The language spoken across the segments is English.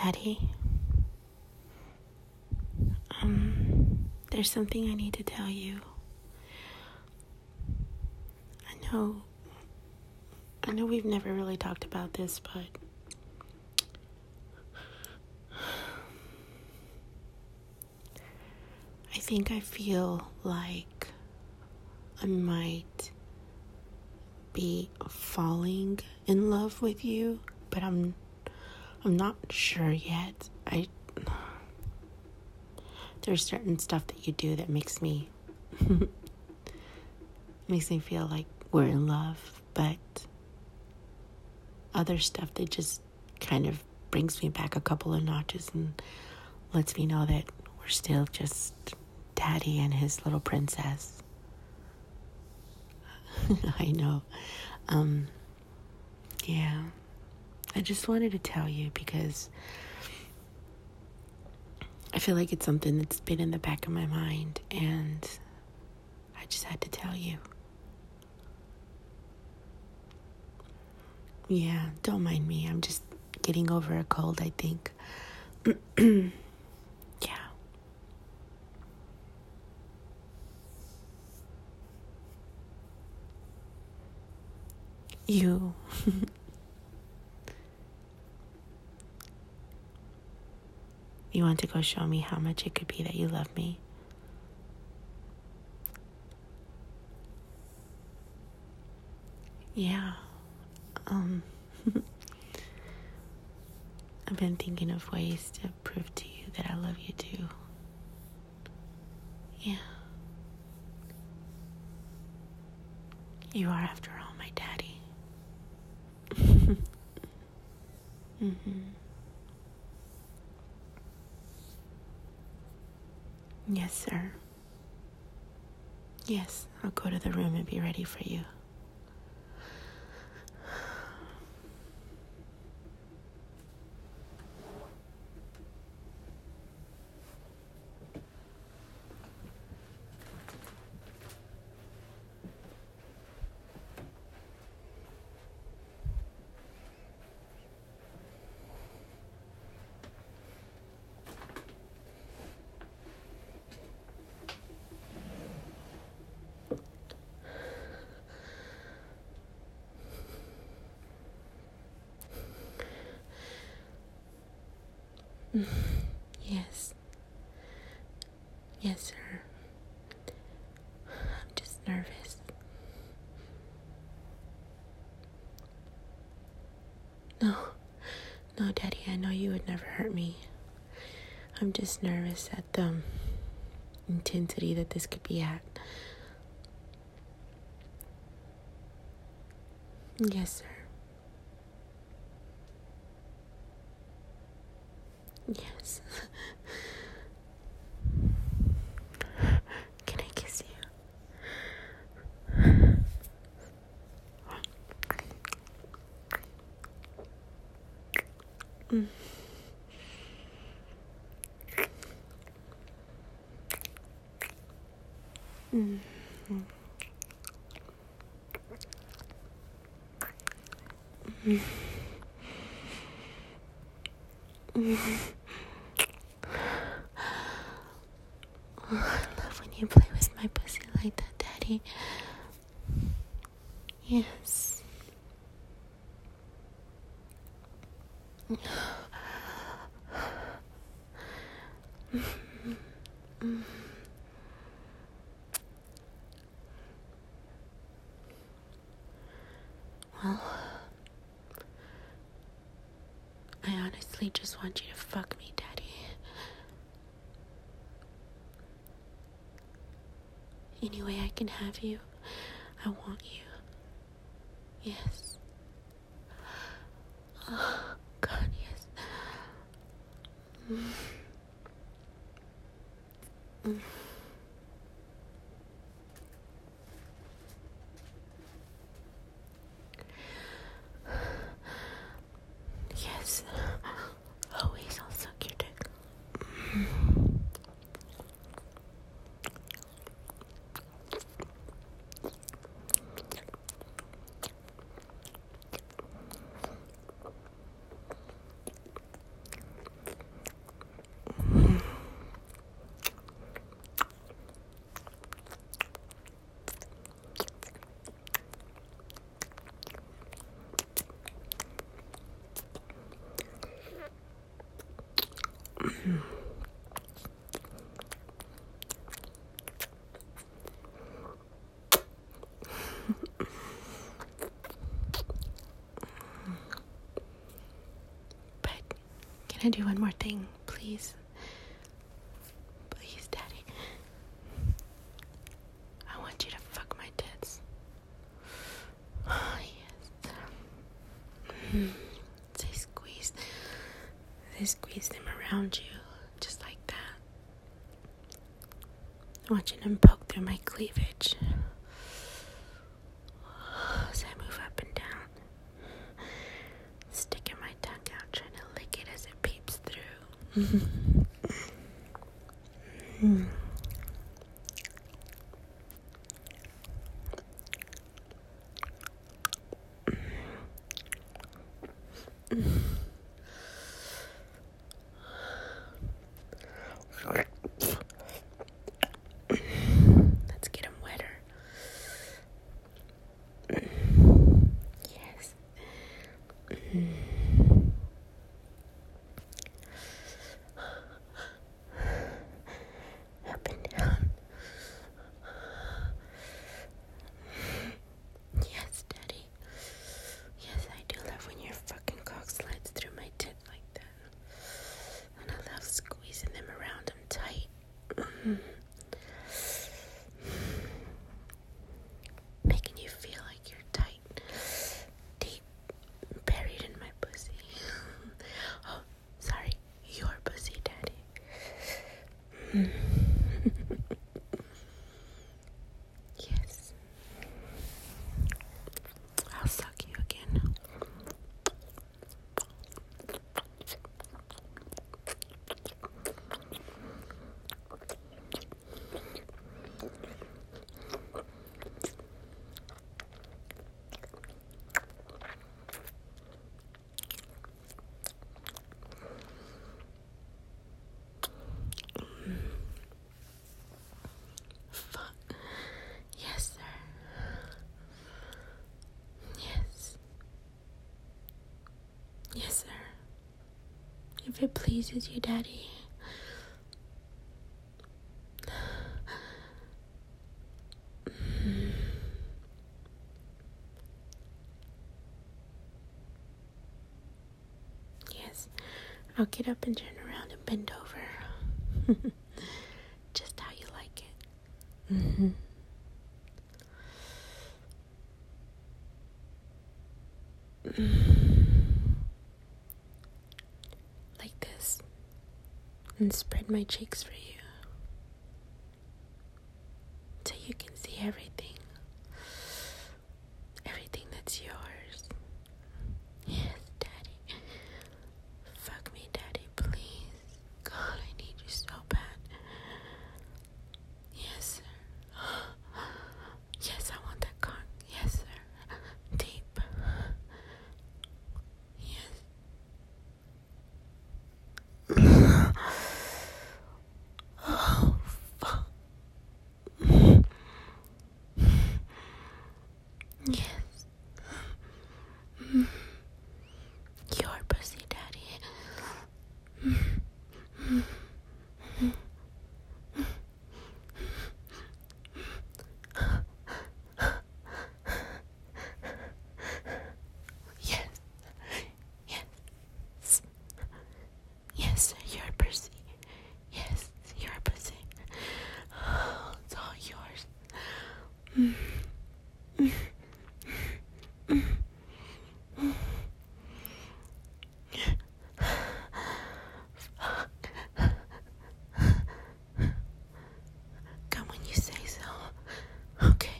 Daddy, there's something I need to tell you. I know we've never really talked about this, but I think I feel like I might be falling in love with you, but I'm not sure yet. There's certain stuff that you do that makes me feel like we're in love, but other stuff that just kind of brings me back a couple of notches and lets me know that we're still just Daddy and his little princess. I know. Yeah. I just wanted to tell you because I feel like it's something that's been in the back of my mind, and I just had to tell you. Yeah, don't mind me. I'm just getting over a cold, I think. Yeah. You. You want to go show me how much it could be that you love me? Yeah. I've been thinking of ways to prove to you that I love you too. Yeah. You are, after all, my daddy. Yes, sir. Yes, I'll go to the room and be ready for you. Yes. Yes, sir. I'm just nervous. No, Daddy, I know you would never hurt me. I'm just nervous at the intensity that this could be at. Yes, sir. Yes. Can I kiss you? I love when you play with my pussy like that, Daddy. Yes. Well, I honestly just want you to fuck me, Daddy. Any way I can have you, I want you. Yes. Oh, God, yes. Yes. Always, I'll suck your dick. But can I do one more thing, please? Please, Daddy. I want you to fuck my tits. Oh, yes. They squeeze them around you, just like that. I want you to poke through my cleavage. As I move up and down, sticking my tongue out, trying to lick it as it peeps through. Let's get him wetter. Yes. Up and down. Yes, Daddy. Yes, I do love when your fucking cock slides through my tit like that. And I love squeezing them around them tight. Making you feel like you're tight, deep, buried in my pussy. Oh, sorry, your pussy, Daddy. Yes. I'll suck you again. Fuck. Yes, sir. Yes. Yes, sir. If it pleases you, Daddy. Yes. I'll get up and turn around and bend over. Just how you like it. Like this. And spread my cheeks for you. So you can see everything. Everything that's yours. Yes, Daddy. Fuck me, Daddy, please. God, I need you so bad. Yes, sir. Yes, I want that cock. Yes, sir. Deep. Yes. Oh, fuck. Yes. Your pussy, Daddy. Yes. Yes. Yes, your pussy. Yes, your pussy. Oh, it's all yours. Come when you say so. Okay.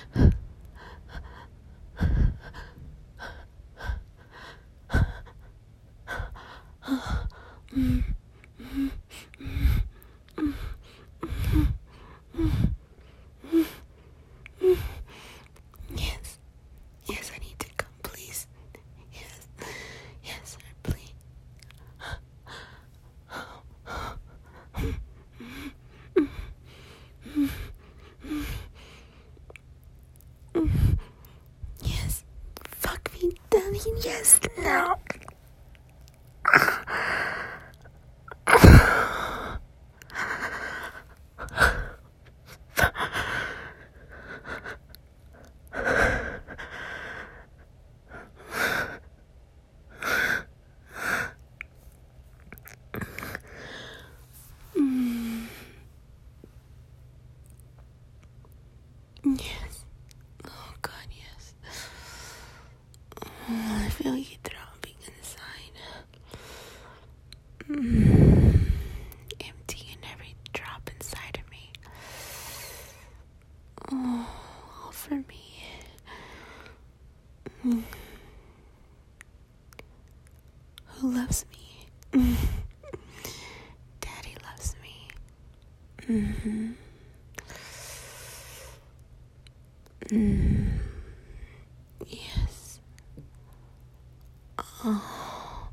Yes. Yes, I need to come, please. Yes. Yes, sir, please. Yes. Fuck me, Daddy. Yes, now. Emptying every drop inside of me. Oh, all for me. Who loves me? Daddy loves me. Yes. Oh.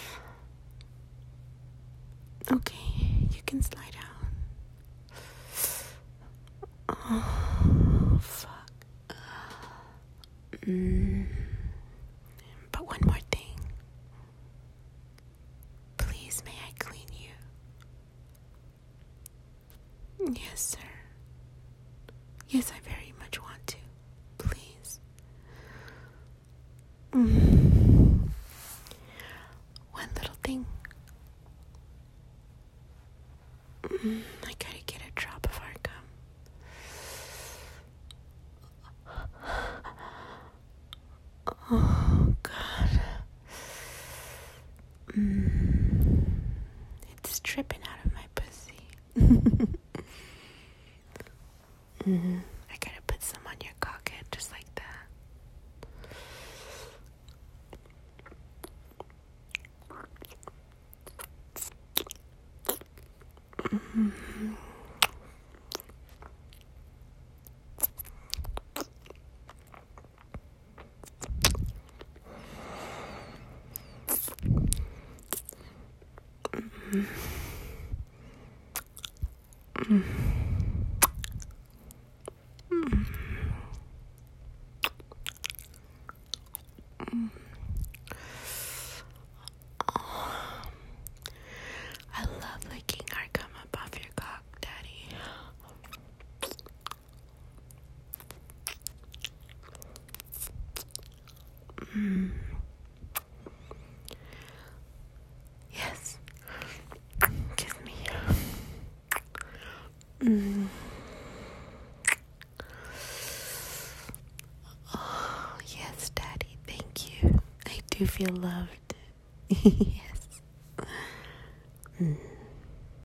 Okay, you can slide out. Oh, fuck. But one more thing. Please, may I clean you? Yes, sir. Yes, I very much want to. Please. One little thing. I gotta get a drop of our gum. Oh, God. It's dripping out of my pussy. I gotta put some on your cockhead just like that. I love licking our gum up off your cock, Daddy. Yes. Kiss me. Oh, yes, Daddy. Thank you. I do feel loved. Yes.